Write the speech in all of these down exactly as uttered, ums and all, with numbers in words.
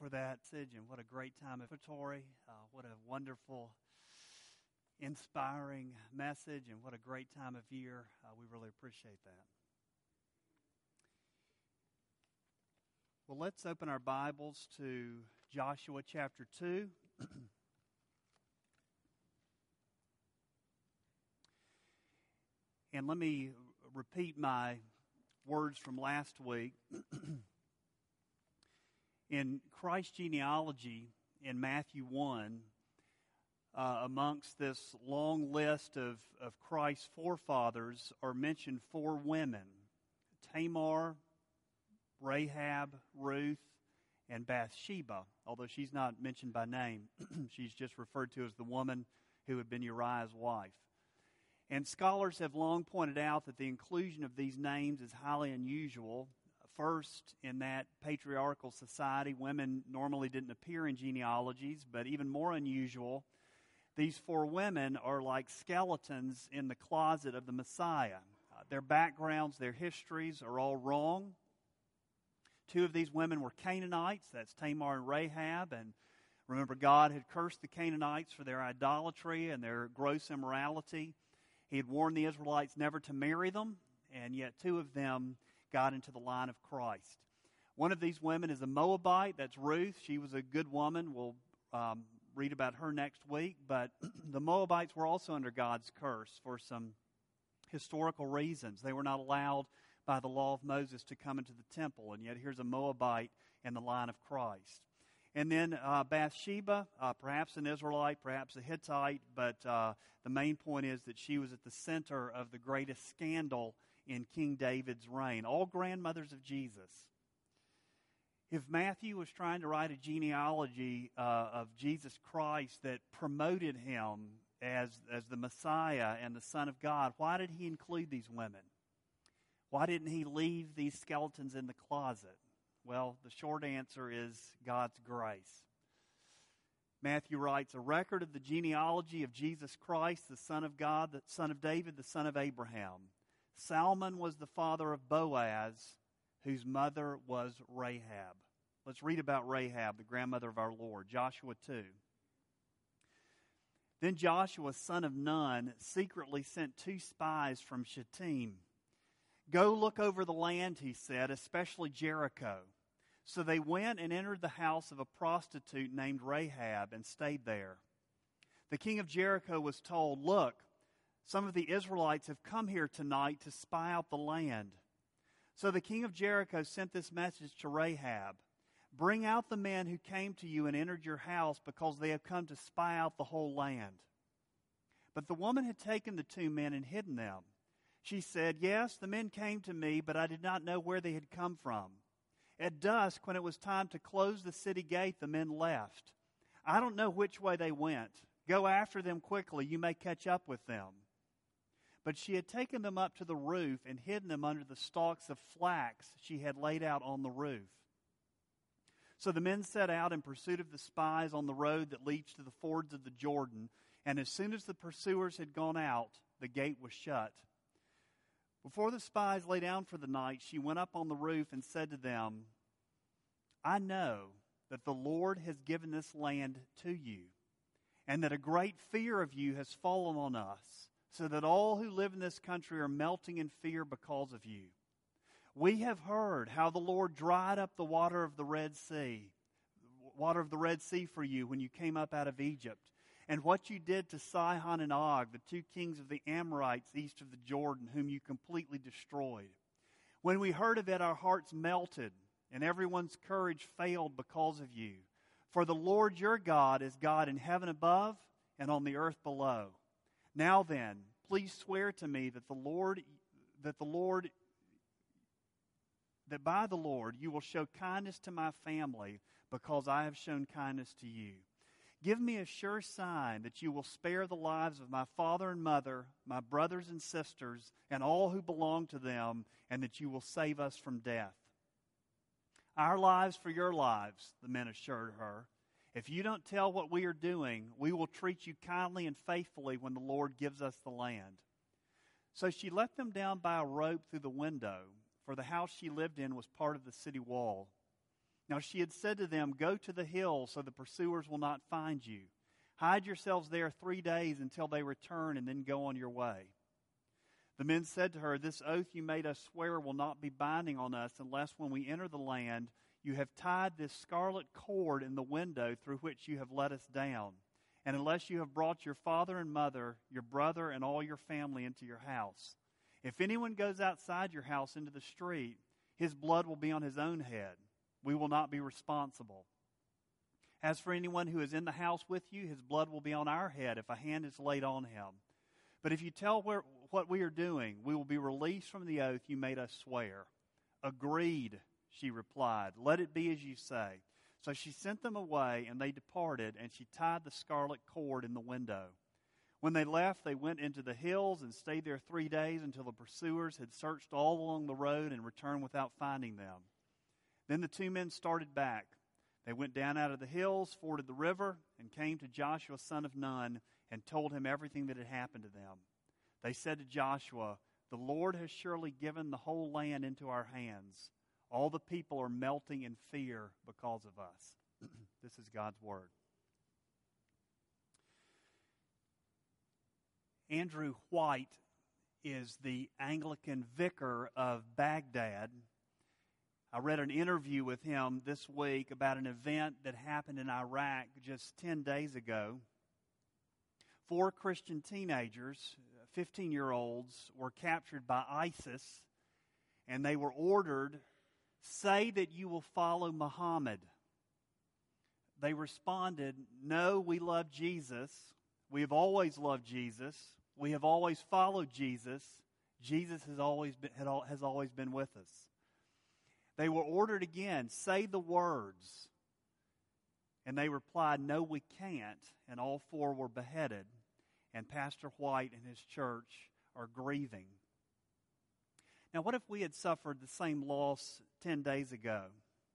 for that message, and what a great time of oratory. Uh, what a wonderful, inspiring message, and what a great time of year. Uh, we really appreciate that. Well, let's open our Bibles to Joshua chapter two. And let me repeat my words from last week. In Christ's genealogy in Matthew one, uh, amongst this long list of, of Christ's forefathers are mentioned four women: Tamar, Rahab, Ruth, and Bathsheba, although she's not mentioned by name. She's just referred to as the woman who had been Uriah's wife. And scholars have long pointed out that the inclusion of these names is highly unusual. First, in that patriarchal society, women normally didn't appear in genealogies, but even more unusual, these four women are like skeletons in the closet of the Messiah. Uh, their backgrounds, their histories are all wrong. Two of these women were Canaanites, that's Tamar and Rahab, and remember, God had cursed the Canaanites for their idolatry and their gross immorality. He had warned the Israelites never to marry them, and yet two of them got into the line of Christ. One of these women is a Moabite, that's Ruth. She was a good woman. We'll um, read about her next week. But the Moabites were also under God's curse for some historical reasons. They were not allowed by the law of Moses to come into the temple, and yet here's a Moabite in the line of Christ. And then uh, Bathsheba, uh, perhaps an Israelite, perhaps a Hittite, but uh, the main point is that she was at the center of the greatest scandal in King David's reign. All grandmothers of Jesus. If Matthew was trying to write a genealogy uh, of Jesus Christ that promoted him as, as the Messiah and the Son of God, why did he include these women? Why didn't he leave these skeletons in the closet? Well, the short answer is God's grace. Matthew writes, a record of the genealogy of Jesus Christ, the Son of God, the Son of David, the son of Abraham. Salmon was the father of Boaz, whose mother was Rahab. Let's read about Rahab, the grandmother of our Lord. Joshua two. Then Joshua, son of Nun, secretly sent two spies from Shittim. Go look over the land, he said, especially Jericho. So they went and entered the house of a prostitute named Rahab and stayed there. The king of Jericho was told, look, some of the Israelites have come here tonight to spy out the land. So the king of Jericho sent this message to Rahab. Bring out the men who came to you and entered your house, because they have come to spy out the whole land. But the woman had taken the two men and hidden them. She said, yes, the men came to me, but I did not know where they had come from. At dusk, when it was time to close the city gate, the men left. I don't know which way they went. Go after them quickly. You may catch up with them. But she had taken them up to the roof and hidden them under the stalks of flax she had laid out on the roof. So the men set out in pursuit of the spies on the road that leads to the fords of the Jordan. And as soon as the pursuers had gone out, the gate was shut. Before the spies lay down for the night, she went up on the roof and said to them, I know that the Lord has given this land to you, and that a great fear of you has fallen on us, so that all who live in this country are melting in fear because of you. We have heard how the Lord dried up the water of the Red Sea, water of the Red Sea for you when you came up out of Egypt, and what you did to Sihon and Og, the two kings of the Amorites east of the Jordan, whom you completely destroyed. When we heard of it, our hearts melted, and everyone's courage failed because of you. For the Lord your God is God in heaven above and on the earth below. Now then, please swear to me that the Lord, that the Lord, that by the Lord you will show kindness to my family, because I have shown kindness to you. Give me a sure sign that you will spare the lives of my father and mother, my brothers and sisters, and all who belong to them, and that you will save us from death. Our lives for your lives, the men assured her. If you don't tell what we are doing, we will treat you kindly and faithfully when the Lord gives us the land. So she let them down by a rope through the window, for the house she lived in was part of the city wall. Now she had said to them, "Go to the hill so the pursuers will not find you. Hide yourselves there three days until they return, and then go on your way." The men said to her, "This oath you made us swear will not be binding on us unless when we enter the land you have tied this scarlet cord in the window through which you have let us down, and unless you have brought your father and mother, your brother, and all your family into your house. If anyone goes outside your house into the street, his blood will be on his own head. We will not be responsible. As for anyone who is in the house with you, his blood will be on our head if a hand is laid on him. But if you tell where, what we are doing, we will be released from the oath you made us swear." "Agreed," she replied. "Let it be as you say." So she sent them away, and they departed, and she tied the scarlet cord in the window. When they left, they went into the hills and stayed there three days until the pursuers had searched all along the road and returned without finding them. Then the two men started back. They went down out of the hills, forded the river, and came to Joshua son of Nun and told him everything that had happened to them. They said to Joshua, "The Lord has surely given the whole land into our hands. All the people are melting in fear because of us." This is God's word. Andrew White is the Anglican vicar of Baghdad. I read an interview with him this week about an event that happened in Iraq just ten days ago. Four Christian teenagers, fifteen-year-olds, were captured by ISIS, and they were ordered, "Say that you will follow Muhammad." They responded, "No, we love Jesus. We have always loved Jesus. We have always followed Jesus. Jesus has always been, has always been with us." They were ordered again, "Say the words." And they replied, "No, we can't." And all four were beheaded. And Pastor White and his church are grieving. Now, what if we had suffered the same loss ten days ago?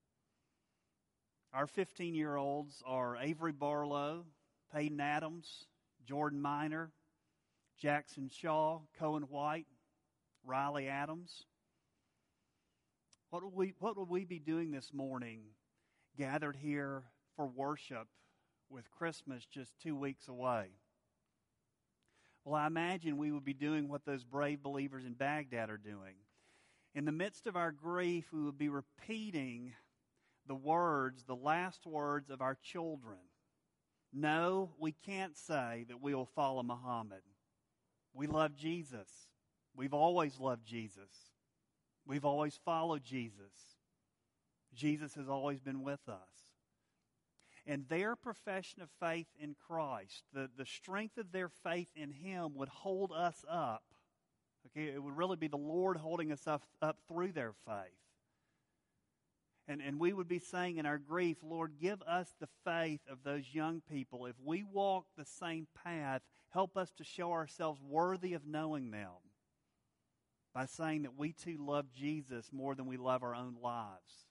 Our fifteen-year-olds are Avery Barlow, Peyton Adams, Jordan Minor, Jackson Shaw, Cohen White, Riley Adams. What would we, what would we be doing this morning, gathered here for worship with Christmas just two weeks away? Well, I imagine we would be doing what those brave believers in Baghdad are doing. In the midst of our grief, we would be repeating the words, the last words of our children. "No, we can't say that we will follow Muhammad. We love Jesus. We've always loved Jesus. We've always followed Jesus. Jesus has always been with us." And their profession of faith in Christ, the, the strength of their faith in Him would hold us up. Okay, it would really be the Lord holding us up, up through their faith. And, and we would be saying in our grief, "Lord, give us the faith of those young people. If we walk the same path, help us to show ourselves worthy of knowing them by saying that we too love Jesus more than we love our own lives."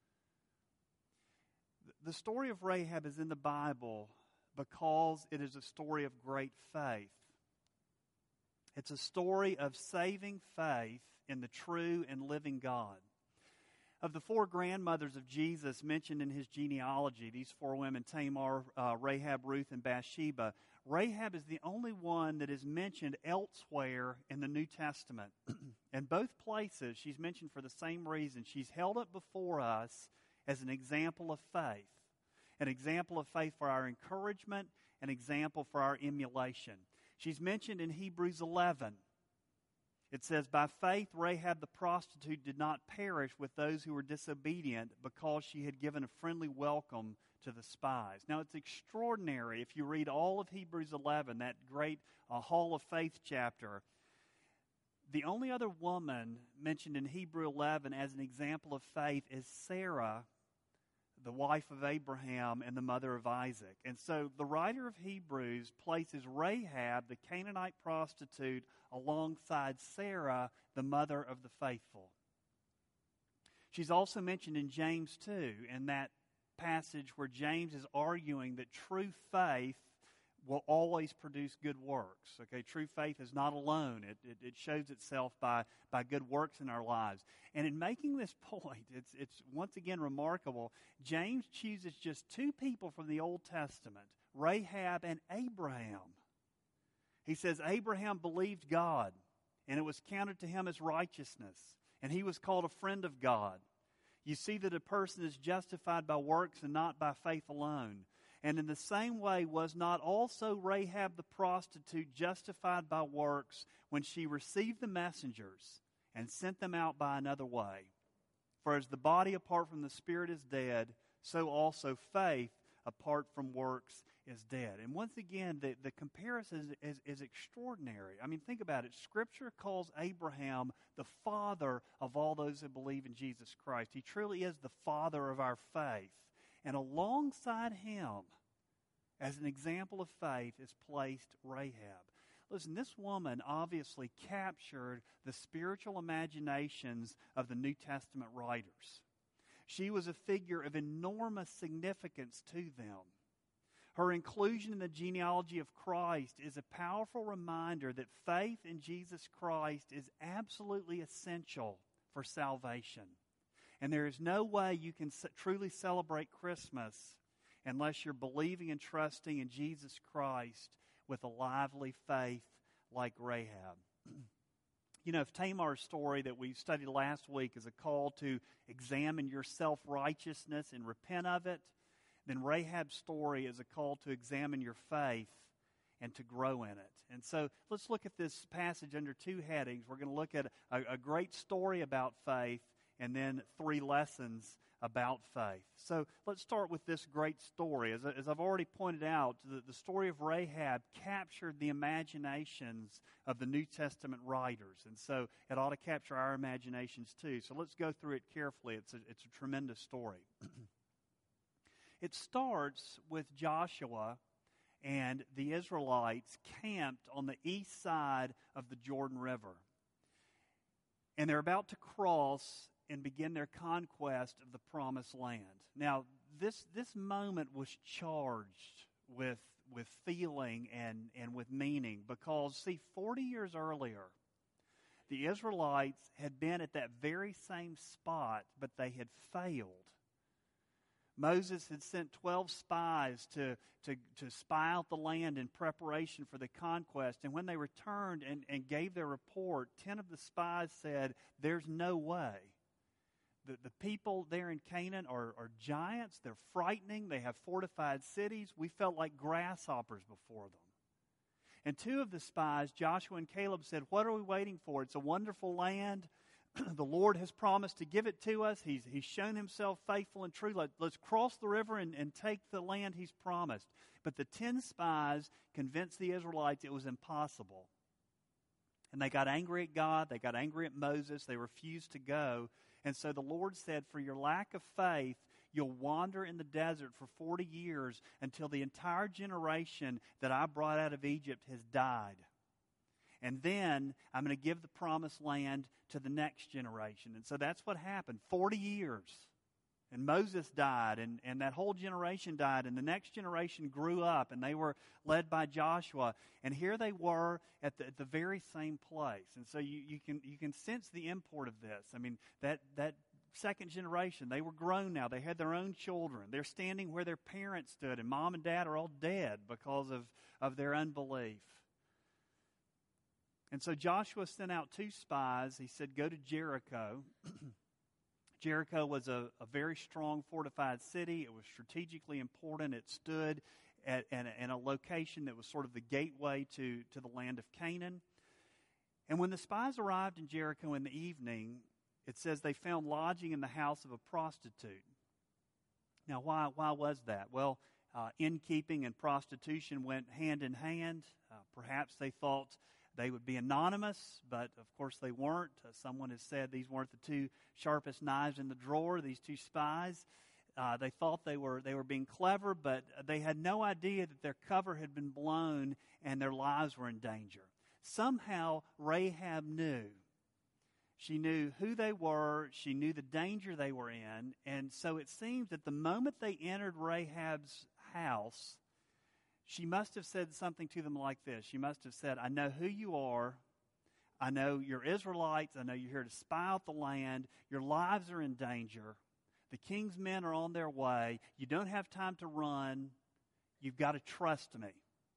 The story of Rahab is in the Bible because it is a story of great faith. It's a story of saving faith in the true and living God. Of the four grandmothers of Jesus mentioned in his genealogy, these four women, Tamar, uh, Rahab, Ruth, and Bathsheba, Rahab is the only one that is mentioned elsewhere in the New Testament. In both places, she's mentioned for the same reason. She's held up before us as an example of faith, an example of faith for our encouragement, an example for our emulation. She's mentioned in Hebrews eleven. It says, "By faith Rahab the prostitute did not perish with those who were disobedient because she had given a friendly welcome to the spies." Now, it's extraordinary if you read all of Hebrews eleven, that great uh, Hall of Faith chapter. The only other woman mentioned in Hebrew eleven as an example of faith is Sarah, the wife of Abraham and the mother of Isaac. And so the writer of Hebrews places Rahab, the Canaanite prostitute, alongside Sarah, the mother of the faithful. She's also mentioned in James two, in that passage where James is arguing that true faith will always produce good works. Okay, true faith is not alone. It, it, it shows itself by, by good works in our lives. And in making this point, it's, it's once again remarkable. James chooses just two people from the Old Testament, Rahab and Abraham. He says, Abraham believed God, and it was counted to him as righteousness, and he was called a friend of God. You see that a person is justified by works and not by faith alone. And in the same way, was not also Rahab the prostitute justified by works when she received the messengers and sent them out by another way? For as the body apart from the spirit is dead, so also faith apart from works is dead. And once again, the, the comparison is, is, is extraordinary. I mean, think about it. Scripture calls Abraham the father of all those who believe in Jesus Christ. He truly is the father of our faith. And alongside him, as an example of faith, is placed Rahab. Listen, this woman obviously captured the spiritual imaginations of the New Testament writers. She was a figure of enormous significance to them. Her inclusion in the genealogy of Christ is a powerful reminder that faith in Jesus Christ is absolutely essential for salvation. And there is no way you can truly celebrate Christmas unless you're believing and trusting in Jesus Christ with a lively faith like Rahab. You know, if Tamar's story that we studied last week is a call to examine your self-righteousness and repent of it, then Rahab's story is a call to examine your faith and to grow in it. And so let's look at this passage under two headings. We're going to look at a, a great story about faith and then three lessons about faith. So let's start with this great story. As, as I've already pointed out, the, the story of Rahab captured the imaginations of the New Testament writers. And so it ought to capture our imaginations too. So let's go through it carefully. It's a, it's a tremendous story. It starts with Joshua and the Israelites camped on the east side of the Jordan River. And they're about to cross and begin their conquest of the Promised Land. Now, this this moment was charged with with feeling and, and with meaning because, see, forty years earlier, the Israelites had been at that very same spot, but they had failed. Moses had sent twelve spies to, to, to spy out the land in preparation for the conquest. And when they returned and, and gave their report, ten of the spies said, there's no way. The, the people there in Canaan are, are giants. They're frightening. They have fortified cities. We felt like grasshoppers before them. And two of the spies, Joshua and Caleb, said, what are we waiting for? It's a wonderful land. The Lord has promised to give it to us. He's, he's shown himself faithful and true. Let, let's cross the river and, and take the land he's promised. But the ten spies convinced the Israelites it was impossible. And they got angry at God. They got angry at Moses. They refused to go. And so the Lord said, for your lack of faith, you'll wander in the desert for forty years until the entire generation that I brought out of Egypt has died. And then I'm going to give the promised land to the next generation. And so that's what happened. forty years. And Moses died, and, and that whole generation died, and the next generation grew up, and they were led by Joshua. And here they were at the, at the very same place. And so you, you can you can sense the import of this. I mean, that that second generation, they were grown now. They had their own children. They're standing where their parents stood, and mom and dad are all dead because of, of their unbelief. And so Joshua sent out two spies. He said, go to Jericho. Jericho was a, a very strong fortified city. It was strategically important. It stood at, at, at a location that was sort of the gateway to, to the land of Canaan. And when the spies arrived in Jericho in the evening, it says they found lodging in the house of a prostitute. Now, why, why was that? Well, uh, innkeeping and prostitution went hand in hand. Uh, perhaps they thought they would be anonymous, but of course they weren't. Uh, someone has said these weren't the two sharpest knives in the drawer, these two spies. Uh, they thought they were they were being clever, but they had no idea that their cover had been blown and their lives were in danger. Somehow Rahab knew. She knew who they were. She knew the danger they were in. And so it seems that the moment they entered Rahab's house, she must have said something to them like this. She must have said, I know who you are. I know you're Israelites. I know you're here to spy out the land. Your lives are in danger. The king's men are on their way. You don't have time to run. You've got to trust me.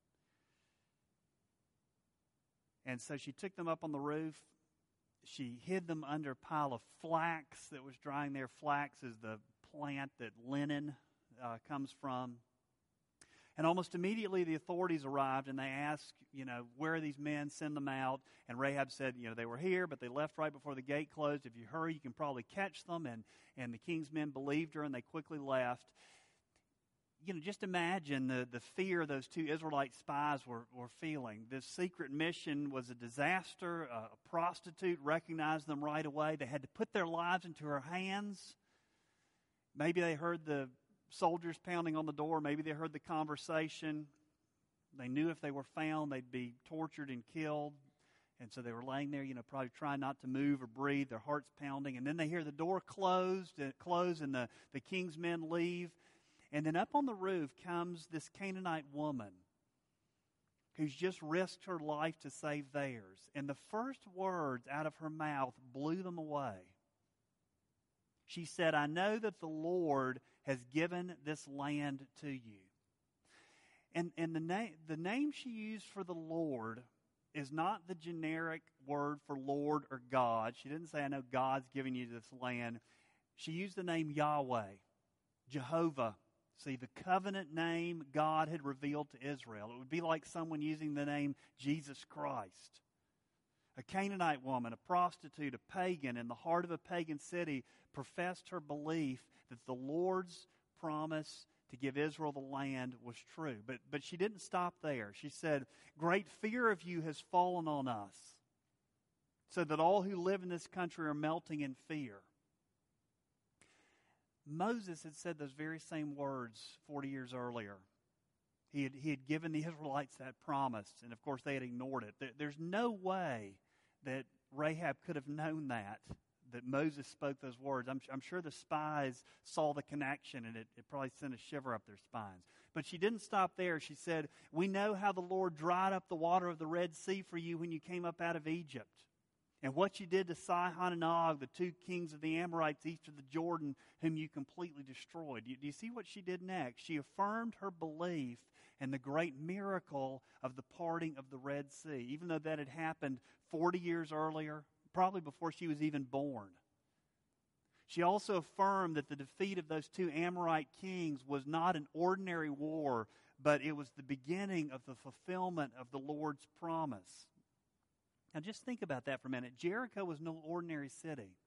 And so she took them up on the roof. She hid them under a pile of flax that was drying there. Flax is the plant that linen uh, comes from. And almost immediately the authorities arrived and they asked, you know, where are these men? Send them out. And Rahab said, you know, they were here, but they left right before the gate closed. If you hurry, you can probably catch them. And, and the king's men believed her and they quickly left. You know, just imagine the, the fear those two Israelite spies were, were feeling. This secret mission was a disaster. A, a prostitute recognized them right away. They had to put their lives into her hands. Maybe they heard the soldiers pounding on the door. Maybe they heard the conversation. They knew if they were found, they'd be tortured and killed. And so they were laying there, you know, probably trying not to move or breathe, their hearts pounding. And then they hear the door closed, uh, close and the, the king's men leave. And then up on the roof comes this Canaanite woman who's just risked her life to save theirs. And the first words out of her mouth blew them away. She said, I know that the Lord has given this land to you. And, and the, na- the name she used for the Lord is not the generic word for Lord or God. She didn't say, I know God's giving you this land. She used the name Yahweh, Jehovah. See, the covenant name God had revealed to Israel. It would be like someone using the name Jesus Christ. A Canaanite woman, a prostitute, a pagan in the heart of a pagan city professed her belief that the Lord's promise to give Israel the land was true. But, but she didn't stop there. She said, great fear of you has fallen on us, so that all who live in this country are melting in fear. Moses had said those very same words forty years earlier. He had, he had given the Israelites that promise, and of course they had ignored it. There, there's no way that Rahab could have known that, that Moses spoke those words. I'm, I'm sure the spies saw the connection, and it, it probably sent a shiver up their spines. But she didn't stop there. She said, we know how the Lord dried up the water of the Red Sea for you when you came up out of Egypt. And what you did to Sihon and Og, the two kings of the Amorites east of the Jordan, whom you completely destroyed. Do you, do you see what she did next? She affirmed her belief in the great miracle of the parting of the Red Sea, even though that had happened forty years earlier, probably before she was even born. She also affirmed that the defeat of those two Amorite kings was not an ordinary war, but it was the beginning of the fulfillment of the Lord's promise. Now just think about that for a minute. Jericho was no ordinary city.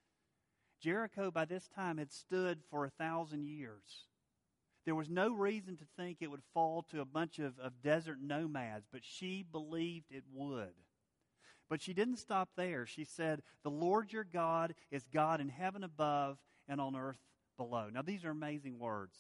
Jericho by this time had stood for a thousand years. There was no reason to think it would fall to a bunch of, of desert nomads, but she believed it would. But she didn't stop there. She said, the Lord your God is God in heaven above and on earth below. Now these are amazing words.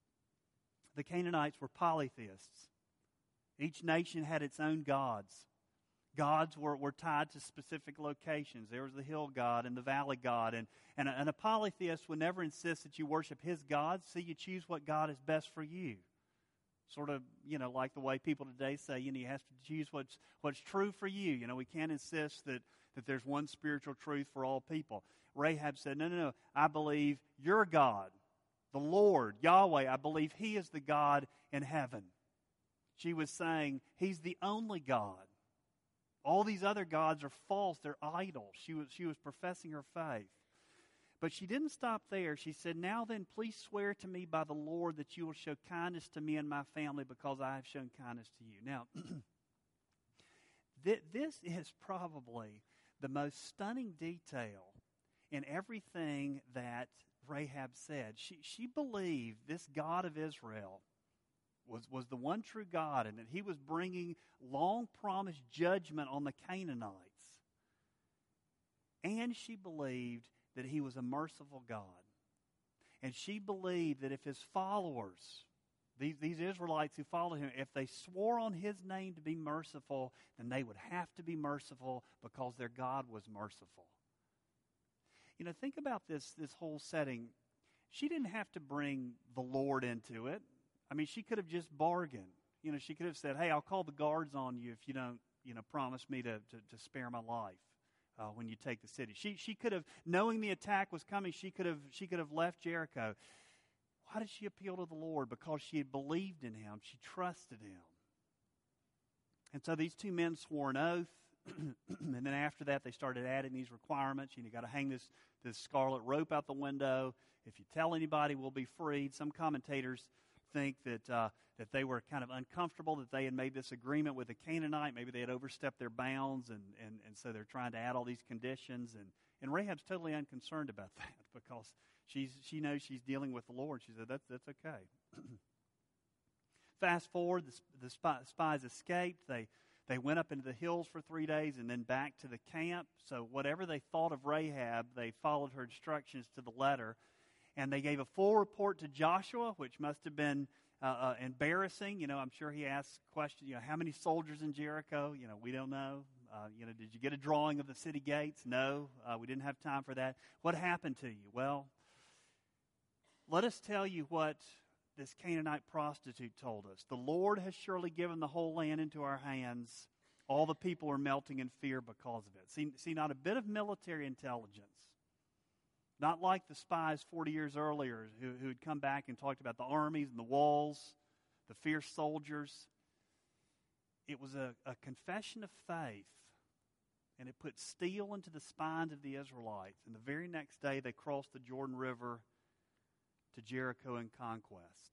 The Canaanites were polytheists. Each nation had its own gods. Gods were, were tied to specific locations. There was the hill god and the valley god. And, and, a, and a polytheist would never insist that you worship his gods, so you choose what God is best for you. Sort of, you know, like the way people today say, you know, you have to choose what's what's true for you. You know, we can't insist that, that there's one spiritual truth for all people. Rahab said, no, no, no, I believe your God, the Lord, Yahweh, I believe He is the God in heaven. She was saying, He's the only God. All these other gods are false. They're idols. She was, she was professing her faith. But she didn't stop there. She said, now then, please swear to me by the Lord that you will show kindness to me and my family because I have shown kindness to you. Now, th- this is probably the most stunning detail in everything that Rahab said. She, she believed this God of Israel was, was the one true God and that He was bringing long-promised judgment on the Canaanites. And she believed that He was a merciful God. And she believed that if His followers, these, these Israelites who followed Him, if they swore on His name to be merciful, then they would have to be merciful because their God was merciful. You know, think about this, this whole setting. She didn't have to bring the Lord into it. I mean, she could have just bargained. You know, she could have said, hey, I'll call the guards on you if you don't, you know, promise me to, to, to spare my life uh, when you take the city. She she could have, knowing the attack was coming, she could have she could have left Jericho. Why did she appeal to the Lord? Because she had believed in Him. She trusted Him. And so these two men swore an oath. And then after that, they started adding these requirements. You know, you got to hang this, this scarlet rope out the window. If you tell anybody, we'll be freed. Some commentators think that uh, that they were kind of uncomfortable that they had made this agreement with the Canaanite. Maybe they had overstepped their bounds, and, and, and so they're trying to add all these conditions. And, and Rahab's totally unconcerned about that because she's she knows she's dealing with the Lord. She said, that's, that's okay. Fast forward, the, the spy, spies escaped. They They went up into the hills for three days and then back to the camp. So whatever they thought of Rahab, they followed her instructions to the letter. And they gave a full report to Joshua, which must have been uh, uh, embarrassing. You know, I'm sure he asked questions, you know, how many soldiers in Jericho? You know, we don't know. Uh, you know, did you get a drawing of the city gates? No, uh, we didn't have time for that. What happened to you? Well, let us tell you what this Canaanite prostitute told us. The Lord has surely given the whole land into our hands. All the people are melting in fear because of it. See, see, not a bit of military intelligence. Not like the spies forty years earlier who, who had come back and talked about the armies and the walls, the fierce soldiers. It was a, a confession of faith, and it put steel into the spines of the Israelites. And the very next day they crossed the Jordan River to Jericho in conquest.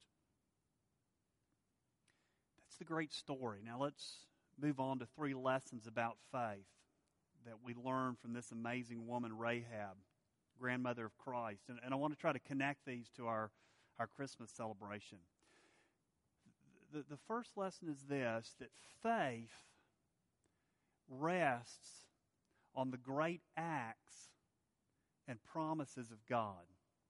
That's the great story. Now let's move on to three lessons about faith that we learn from this amazing woman, Rahab, grandmother of Christ. And, and I want to try to connect these to our, our Christmas celebration. The, the first lesson is this, that faith rests on the great acts and promises of God.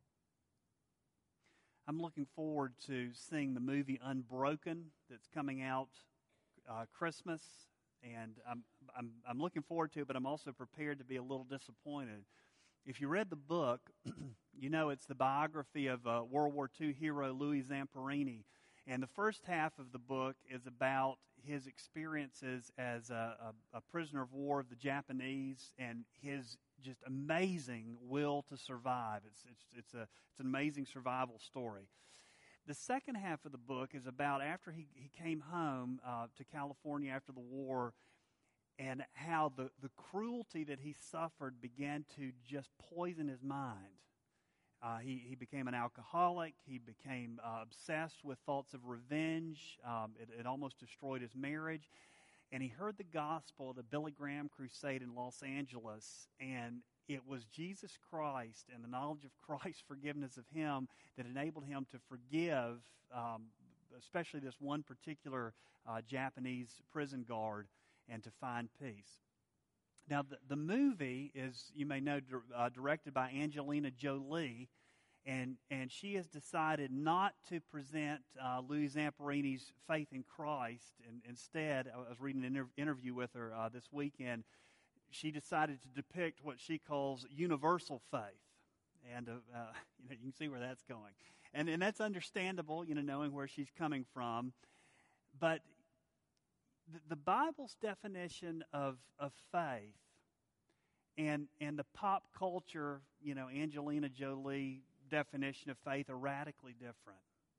I'm looking forward to seeing the movie Unbroken that's coming out uh, Christmas, and I'm, I'm I'm looking forward to it, but I'm also prepared to be a little disappointed. If you read the book, you know it's the biography of uh, World War Two hero Louis Zamperini, and the first half of the book is about his experiences as a, a, a prisoner of war of the Japanese and his just amazing will to survive. It's it's it's a it's an amazing survival story. The second half of the book is about after he, he came home uh, to California after the war, and how the, the cruelty that he suffered began to just poison his mind. Uh, he, he became an alcoholic. He became uh, obsessed with thoughts of revenge. Um, it, it almost destroyed his marriage. And he heard the gospel at the Billy Graham crusade in Los Angeles, and it was Jesus Christ and the knowledge of Christ's forgiveness of him that enabled him to forgive, um, especially this one particular uh, Japanese prison guard, and to find peace. Now, the, the movie is, you may know, uh, directed by Angelina Jolie, and and she has decided not to present uh, Louis Zamperini's faith in Christ. And instead, I was reading an inter- interview with her uh, this weekend. She decided to depict what she calls universal faith, and uh, uh, you know, you can see where that's going, and and that's understandable, you know, knowing where she's coming from. But the, the Bible's definition of of faith and and the pop culture, you know, Angelina Jolie definition of faith are radically different.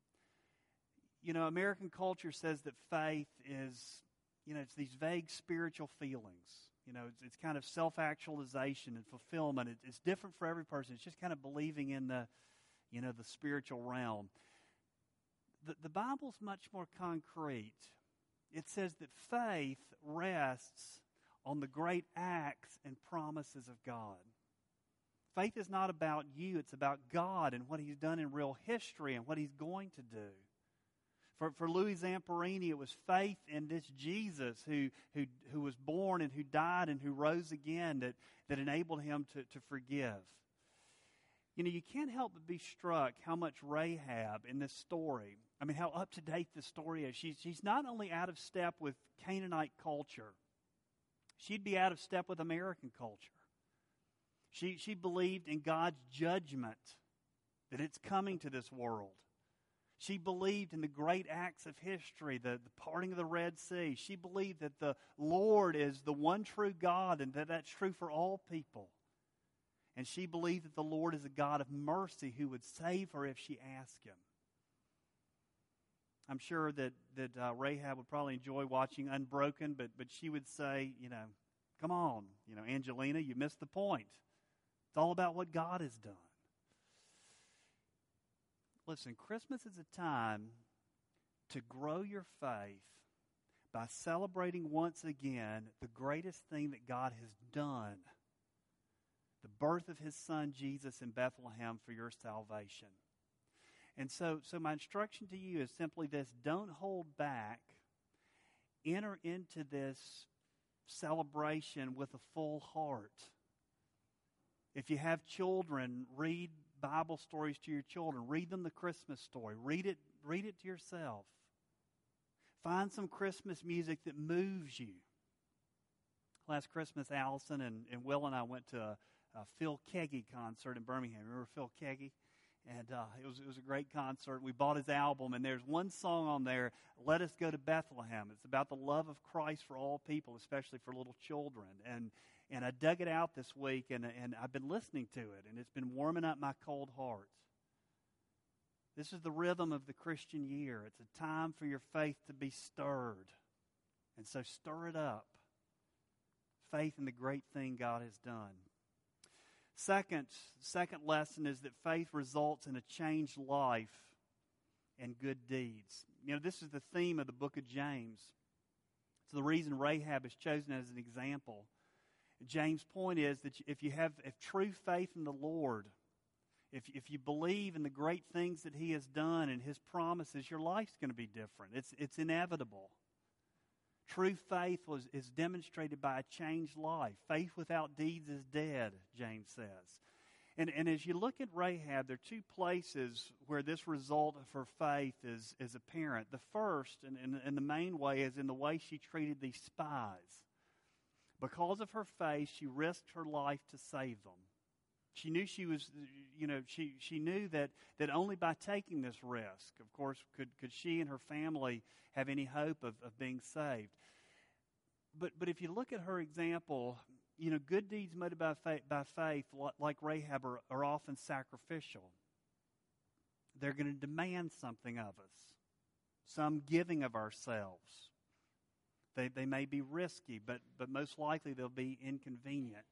You know, American culture says that faith is, you know, it's these vague spiritual feelings. You know, it's, it's kind of self-actualization and fulfillment. It, it's different for every person. It's just kind of believing in the, you know, the spiritual realm. The, the Bible's much more concrete. It says that faith rests on the great acts and promises of God. Faith is not about you. It's about God and what He's done in real history and what He's going to do. For, for Louis Zamperini, it was faith in this Jesus who, who, who was born and who died and who rose again that, that enabled him to, to forgive. You know, you can't help but be struck how much Rahab in this story, I mean, how up-to-date this story is. She's, she's not only out of step with Canaanite culture, she'd be out of step with American culture. She, she believed in God's judgment, that it's coming to this world. She believed in the great acts of history, the, the parting of the Red Sea. She believed that the Lord is the one true God and that that's true for all people. And she believed that the Lord is a God of mercy who would save her if she asked Him. I'm sure that, that uh, Rahab would probably enjoy watching Unbroken, but, but she would say, you know, come on, you know, Angelina, you missed the point. It's all about what God has done. Listen, Christmas is a time to grow your faith by celebrating once again the greatest thing that God has done, the birth of His Son Jesus in Bethlehem for your salvation. And so, so my instruction to you is simply this: don't hold back. Enter into this celebration with a full heart. If you have children, read Bible stories to your children. Read them the Christmas story. Read it, read it to yourself. Find some Christmas music that moves you. Last Christmas, Allison and, and Will and I went to a, a Phil Keaggy concert in Birmingham. Remember Phil Keaggy? And uh, it was it was a great concert. We bought his album, and there's one song on there, "Let Us Go to Bethlehem." It's about the love of Christ for all people, especially for little children. And and I dug it out this week, and and I've been listening to it, and it's been warming up my cold heart. This is the rhythm of the Christian year. It's a time for your faith to be stirred. And so stir it up. Faith in the great thing God has done. Second, second lesson is that faith results in a changed life and good deeds. You know, this is the theme of the book of James. It's the reason Rahab is chosen as an example. James' point is that if you have if true faith in the Lord, if, if you believe in the great things that He has done and His promises, your life's going to be different. It's, it's inevitable. True faith was, is demonstrated by a changed life. Faith without deeds is dead, James says. And, and as you look at Rahab, there are two places where this result of her faith is, is apparent. The first, and, and, and the main way, is in the way she treated these spies. Because of her faith, she risked her life to save them. She knew she was, you know, she, she knew that, that only by taking this risk, of course, could, could she and her family have any hope of, of being saved. But but if you look at her example, you know, good deeds made by faith, by faith like Rahab, are, are often sacrificial. They're going to demand something of us, some giving of ourselves. They they may be risky, but but most likely they'll be inconvenient.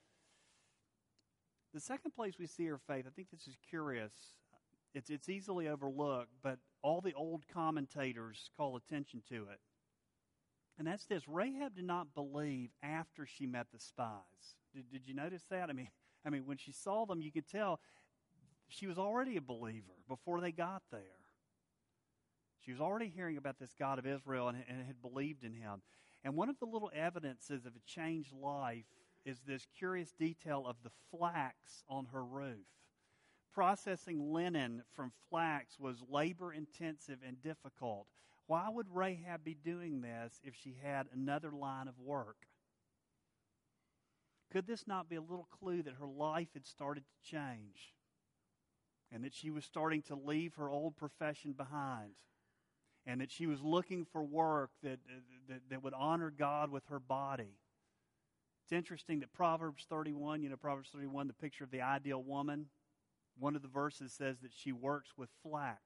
The second place we see her faith, I think this is curious. It's it's easily overlooked, but all the old commentators call attention to it. And that's this: Rahab did not believe after she met the spies. Did, did you notice that? I mean, I mean, when she saw them, you could tell she was already a believer before they got there. She was already hearing about this God of Israel and, and had believed in Him. And one of the little evidences of a changed life is this curious detail of the flax on her roof. Processing linen from flax was labor-intensive and difficult. Why would Rahab be doing this if she had another line of work? Could this not be a little clue that her life had started to change and that she was starting to leave her old profession behind and that she was looking for work that, that, that would honor God with her body? It's interesting that Proverbs thirty-one, you know, Proverbs thirty-one, the picture of the ideal woman, one of the verses says that she works with flax.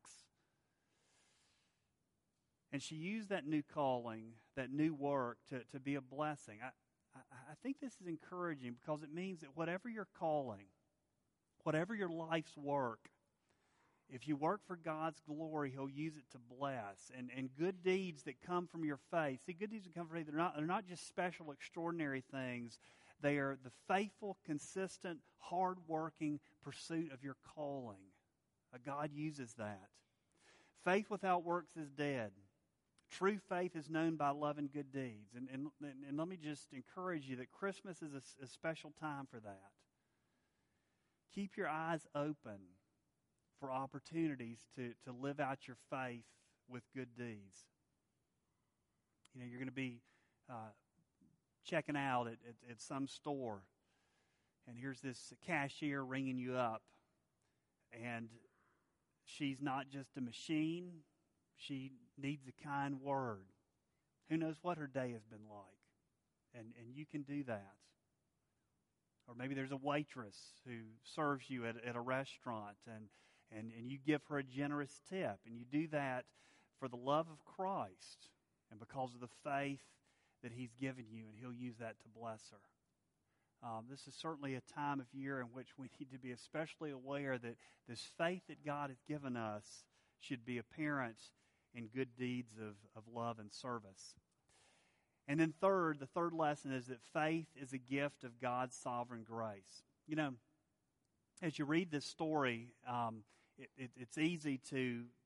And she used that new calling, that new work, to, to be a blessing. I, I, I think this is encouraging because it means that whatever your calling, whatever your life's work, if you work for God's glory, He'll use it to bless. And, and good deeds that come from your faith. See, good deeds that come from faith, they're not, they're not just special, extraordinary things. They are the faithful, consistent, hard-working pursuit of your calling. Uh, God uses that. Faith without works is dead. True faith is known by love and good deeds. And, and, and let me just encourage you that Christmas is a, a special time for that. Keep your eyes open for opportunities to, to live out your faith with good deeds. You know, you're going to be uh, checking out at, at, at some store, and here's this cashier ringing you up, and she's not just a machine. She needs a kind word. Who knows what her day has been like? And, and you can do that. Or maybe there's a waitress who serves you at, at a restaurant, and, and, and you give her a generous tip, and you do that for the love of Christ and because of the faith that He's given you, and He'll use that to bless her. Um, this is certainly a time of year in which we need to be especially aware that this faith that God has given us should be apparent in good deeds of, of love and service. And then third, the third lesson is that faith is a gift of God's sovereign grace. You know, as you read this story, um, it, it, it's easy to,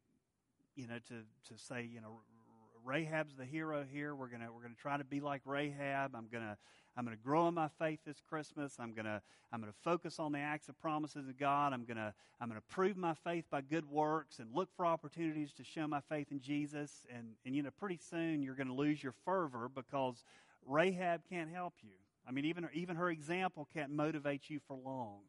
you know, to, to say, you know, Rahab's the hero here. We're gonna we're gonna try to be like Rahab. I'm gonna I'm gonna grow in my faith this Christmas. I'm gonna I'm gonna focus on the acts of promises of God. I'm gonna I'm gonna prove my faith by good works and look for opportunities to show my faith in Jesus. And and you know, pretty soon you're gonna lose your fervor because Rahab can't help you. I mean, even even her example can't motivate you for long.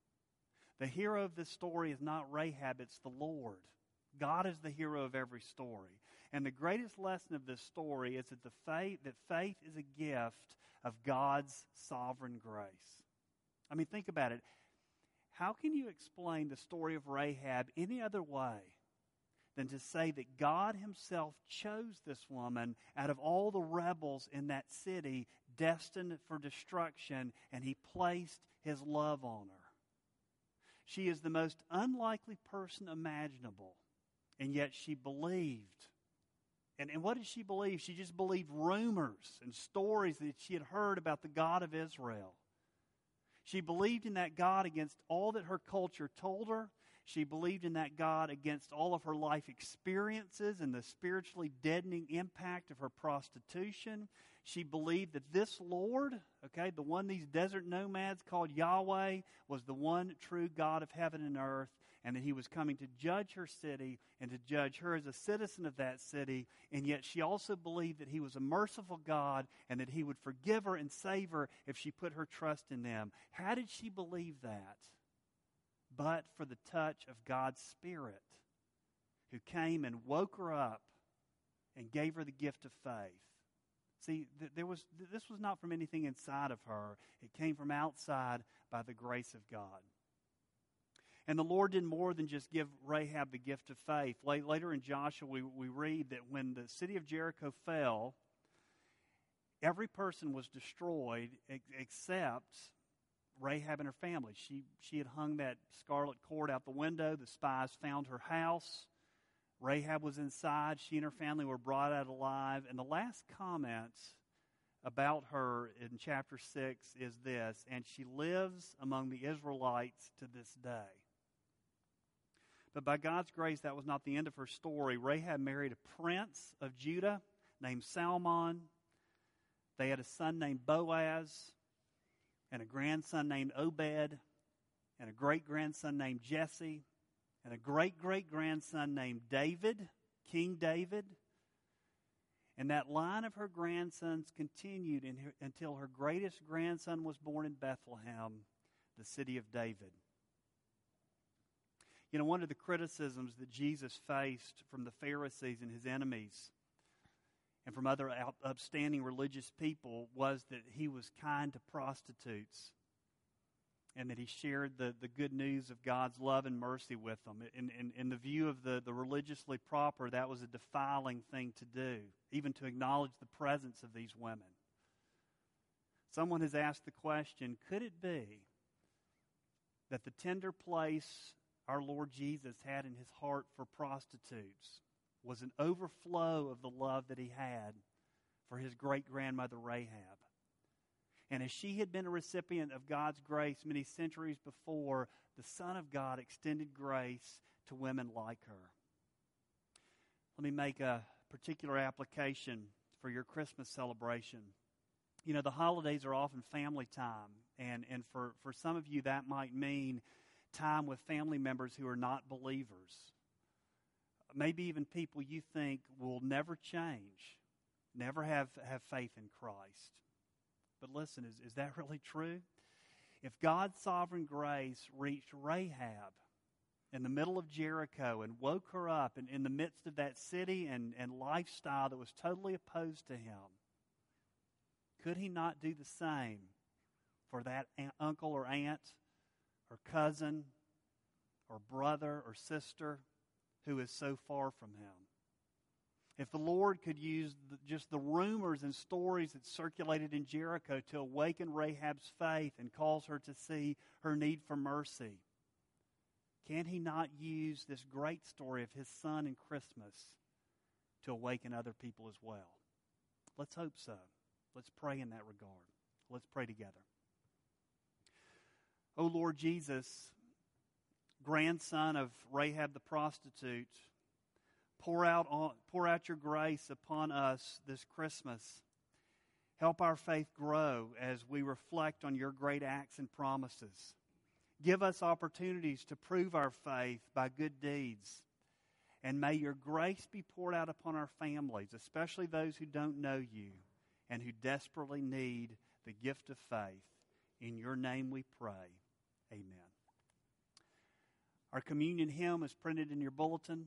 The hero of this story is not Rahab, it's the Lord. God is the hero of every story. And the greatest lesson of this story is that the faith that faith is a gift of God's sovereign grace. I mean, think about it. How can you explain the story of Rahab any other way than to say that God Himself chose this woman out of all the rebels in that city destined for destruction, and He placed His love on her? She is the most unlikely person imaginable, and yet she believed. And, and what did she believe? She just believed rumors and stories that she had heard about the God of Israel. She believed in that God against all that her culture told her. She believed in that God against all of her life experiences and the spiritually deadening impact of her prostitution. She believed that this Lord, okay, the one these desert nomads called Yahweh, was the one true God of heaven and earth, and that He was coming to judge her city and to judge her as a citizen of that city. And yet she also believed that He was a merciful God and that He would forgive her and save her if she put her trust in Him. How did she believe that? But for the touch of God's Spirit, who came and woke her up and gave her the gift of faith. See, th- there was th- this was not from anything inside of her. It came from outside by the grace of God. And the Lord did more than just give Rahab the gift of faith. Later in Joshua, we, we read that when the city of Jericho fell, every person was destroyed ex- except Rahab and her family. She, she had hung that scarlet cord out the window. The spies found her house. Rahab was inside. She and her family were brought out alive. And the last comment about her in chapter six is this: and she lives among the Israelites to this day. But by God's grace, that was not the end of her story. Rahab married a prince of Judah named Salmon. They had a son named Boaz, and a grandson named Obed, and a great-grandson named Jesse, and a great-great-grandson named David, King David. And that line of her grandsons continued in her, until her greatest grandson was born in Bethlehem, the city of David. You know, one of the criticisms that Jesus faced from the Pharisees and His enemies and from other out, upstanding religious people was that He was kind to prostitutes and that He shared the, the good news of God's love and mercy with them. In, in, in the view of the, the religiously proper, that was a defiling thing to do, even to acknowledge the presence of these women. Someone has asked the question, could it be that the tender place our Lord Jesus had in His heart for prostitutes was an overflow of the love that He had for His great-grandmother Rahab? And as she had been a recipient of God's grace many centuries before, the Son of God extended grace to women like her. Let me make a particular application for your Christmas celebration. You know, the holidays are often family time, and, and for, for some of you that might mean time with family members who are not believers. Maybe even people you think will never change, never have, have faith in Christ. But listen, is, is that really true? If God's sovereign grace reached Rahab in the middle of Jericho and woke her up in, in the midst of that city and, and lifestyle that was totally opposed to him, could he not do the same for that aunt, uncle or aunt or cousin or brother or sister who is so far from him? If the Lord could use the, just the rumors and stories that circulated in Jericho to awaken Rahab's faith and cause her to see her need for mercy, can he not use this great story of his son and Christmas to awaken other people as well? Let's hope so. Let's pray in that regard. Let's pray together. O Lord Jesus, grandson of Rahab the prostitute, pour out, on, pour out your grace upon us this Christmas. Help our faith grow as we reflect on your great acts and promises. Give us opportunities to prove our faith by good deeds. And may your grace be poured out upon our families, especially those who don't know you and who desperately need the gift of faith. In your name we pray. Amen. Our communion hymn is printed in your bulletin.